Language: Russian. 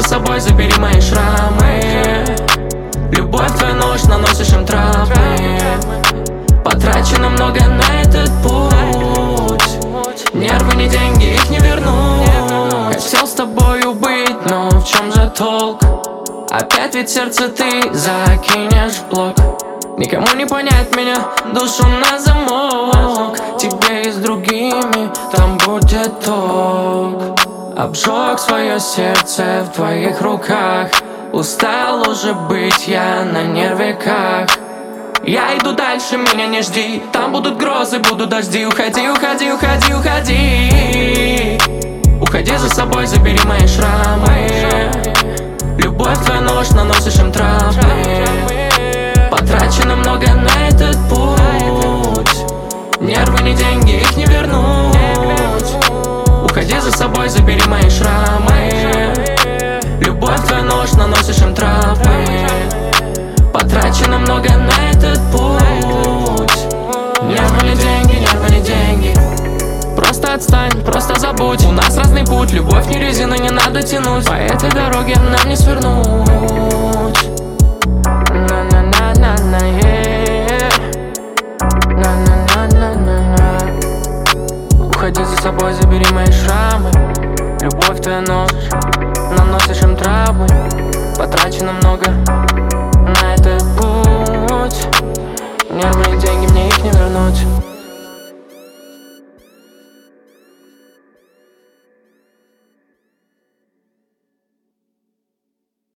собой, забери мои шрамы. Любовь твоя нож, наносишь им травмы. Потрачено много на этот путь. Нервы не деньги, их не вернуть. Хотел с тобою быть, но в чем же толк? Опять ведь сердце ты закинешь в блок. Никому не понять меня, душу на замок. Тебе и с другими там будет ток. Обжег свое сердце в твоих руках. Устал уже быть я на нервиках. Я иду дальше, меня не жди. Там будут грозы, будут дожди. Уходи, уходи, уходи, уходи. Уходи за собой, забери мои шрамы. Любовь твоя нож, наносишь им травмы. Потрачено много на этот путь. Нервы не деньги, их не вернуть. Уходи за собой, забери мои шрамы. Любовь твоя нож, наносишь им травмы. Потрачено много на этот путь. Нервы не деньги, нервы не деньги. Просто отстань, просто забудь. У нас разный путь, любовь не резина, не надо тянуть. По этой дороге нам не свернуть. На-на-на-на-на, yeah. На-на-на-на-на-на. Уходи за собой, забери мои шрамы. Любовь твоя нож, наносишь им травмы. Потрачено много на этот путь. Нервы и деньги, мне их не вернуть.